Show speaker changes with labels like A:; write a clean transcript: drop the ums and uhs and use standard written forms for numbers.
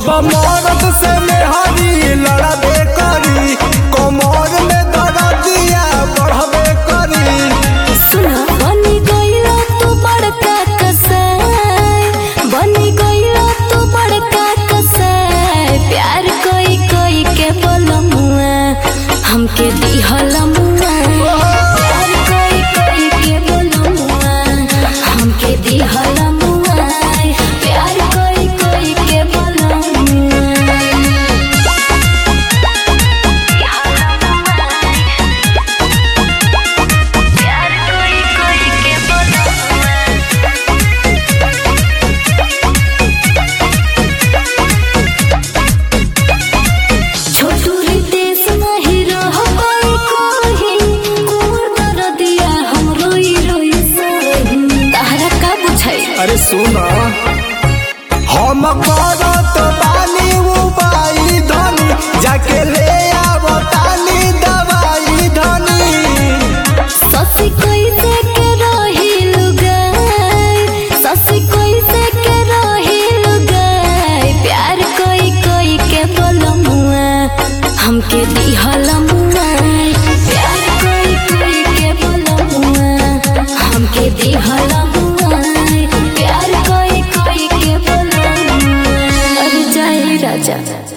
A: जब मौत से मेहरी लड़बे करी, कमर में दर्दिया बढ़बे करी।
B: बनी गइला तू बड़का कसाई, बनी गइला तू बड़का कसाई। प्यार कोई कोई के बोलमुआ हमके दिहल मुआ, प्यार कोई कोई के बोलमुआ हमके दिहल मुआ, प्यार कोई कोई के बोलमुआ।
A: अरे सुना हम करत बानी उपाय धनी, जाके ले आवतानी दवाई धनी।
B: ससी कोई से के रही लुगाई, ससी कोई से के रही लुगाई। प्यार कोई कोई के बोलमुआ हमके दिहल मुआ, प्यार कोई कोई के बोलमुआ हमके दिहल मुआ, प्यार कोई कोई के बोलमुआ। अरे जय राजा।